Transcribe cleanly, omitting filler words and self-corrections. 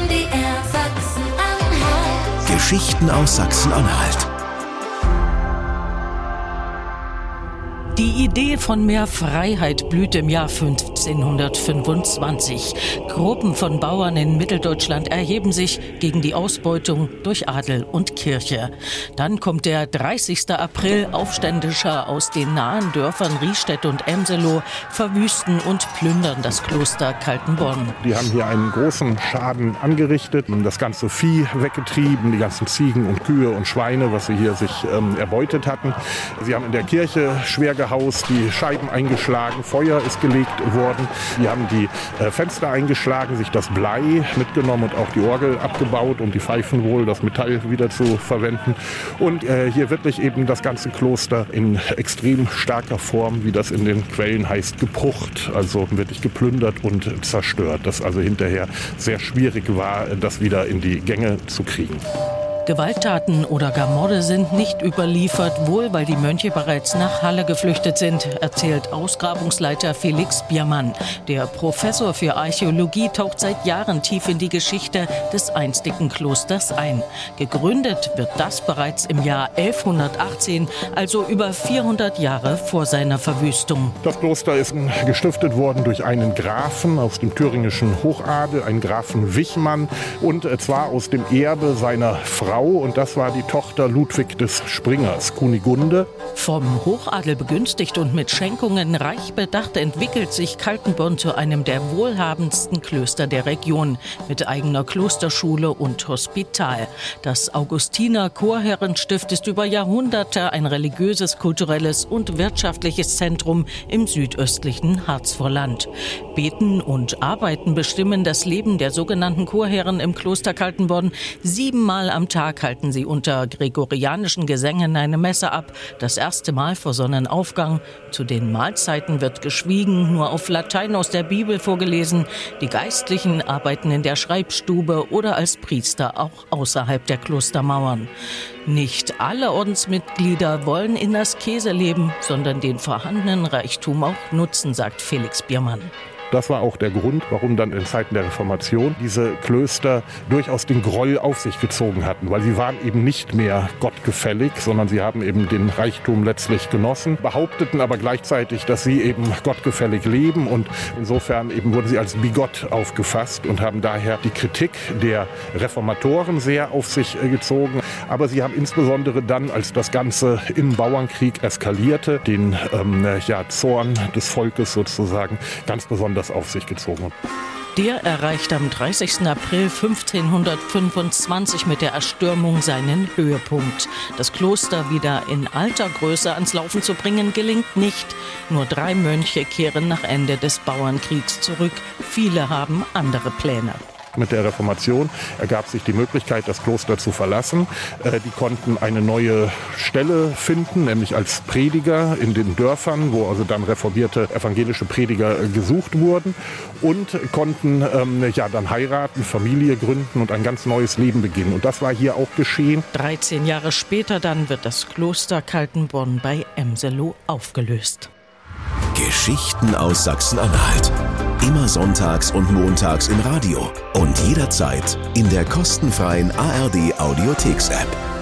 MDR Sachsen-Anhalt. Geschichten aus Sachsen-Anhalt. Die Idee von mehr Freiheit blühte im Jahr 1525. Gruppen von Bauern in Mitteldeutschland erheben sich gegen die Ausbeutung durch Adel und Kirche. Dann kommt der 30. April. Aufständische aus den nahen Dörfern Riestedt und Emselow verwüsten und plündern das Kloster Kaltenborn. Die haben hier einen großen Schaden angerichtet, das ganze Vieh weggetrieben, die ganzen Ziegen und Kühe und Schweine, was sie hier sich erbeutet hatten. Sie haben in der Kirche schwer Haus die Scheiben eingeschlagen, Feuer ist gelegt worden. Die haben die Fenster eingeschlagen, sich das Blei mitgenommen und auch die Orgel abgebaut, um die Pfeifen wohl, das Metall wieder zu verwenden. Und hier wirklich eben das ganze Kloster in extrem starker Form, wie das in den Quellen heißt, gebrucht, also wirklich geplündert und zerstört. Das also hinterher sehr schwierig war, das wieder in die Gänge zu kriegen. Gewalttaten oder gar Morde sind nicht überliefert, wohl weil die Mönche bereits nach Halle geflüchtet sind, erzählt Ausgrabungsleiter Felix Biermann. Der Professor für Archäologie taucht seit Jahren tief in die Geschichte des einstigen Klosters ein. Gegründet wird das bereits im Jahr 1118, also über 400 Jahre vor seiner Verwüstung. Das Kloster ist gestiftet worden durch einen Grafen aus dem thüringischen Hochadel, einen Grafen Wichmann, und zwar aus dem Erbe seiner Frau. Und das war die Tochter Ludwig des Springers, Kunigunde. Vom Hochadel begünstigt und mit Schenkungen reich bedacht entwickelt sich Kaltenborn zu einem der wohlhabendsten Klöster der Region mit eigener Klosterschule und Hospital. Das Augustiner Chorherrenstift ist über Jahrhunderte ein religiöses, kulturelles und wirtschaftliches Zentrum im südöstlichen Harzvorland. Beten und Arbeiten bestimmen das Leben der sogenannten Chorherren im Kloster Kaltenborn. 7-mal am Tag halten sie unter gregorianischen Gesängen eine Messe ab. Das erste Mal vor Sonnenaufgang. Zu den Mahlzeiten wird geschwiegen, nur auf Latein aus der Bibel vorgelesen. Die Geistlichen arbeiten in der Schreibstube oder als Priester auch außerhalb der Klostermauern. Nicht alle Ordensmitglieder wollen in Askese leben, sondern den vorhandenen Reichtum auch nutzen, sagt Felix Biermann. Das war auch der Grund, warum dann in Zeiten der Reformation diese Klöster durchaus den Groll auf sich gezogen hatten, weil sie waren eben nicht mehr gottgefällig, sondern sie haben eben den Reichtum letztlich genossen, behaupteten aber gleichzeitig, dass sie eben gottgefällig leben, und insofern eben wurden sie als bigott aufgefasst und haben daher die Kritik der Reformatoren sehr auf sich gezogen. Aber sie haben insbesondere dann, als das Ganze im Bauernkrieg eskalierte, den Zorn des Volkes sozusagen ganz besonders auf sich gezogen. Der erreicht am 30. April 1525 mit der Erstürmung seinen Höhepunkt. Das Kloster wieder in alter Größe ans Laufen zu bringen, gelingt nicht. Nur 3 Mönche kehren nach Ende des Bauernkriegs zurück. Viele haben andere Pläne. Mit der Reformation ergab sich die Möglichkeit, das Kloster zu verlassen. Die konnten eine neue Stelle finden, nämlich als Prediger in den Dörfern, wo also dann reformierte evangelische Prediger gesucht wurden, und konnten dann heiraten, Familie gründen und ein ganz neues Leben beginnen. Und das war hier auch geschehen. 13 Jahre später dann wird das Kloster Kaltenborn bei Emselow aufgelöst. Geschichten aus Sachsen-Anhalt. Immer sonntags und montags im Radio und jederzeit in der kostenfreien ARD Audiotheks-App.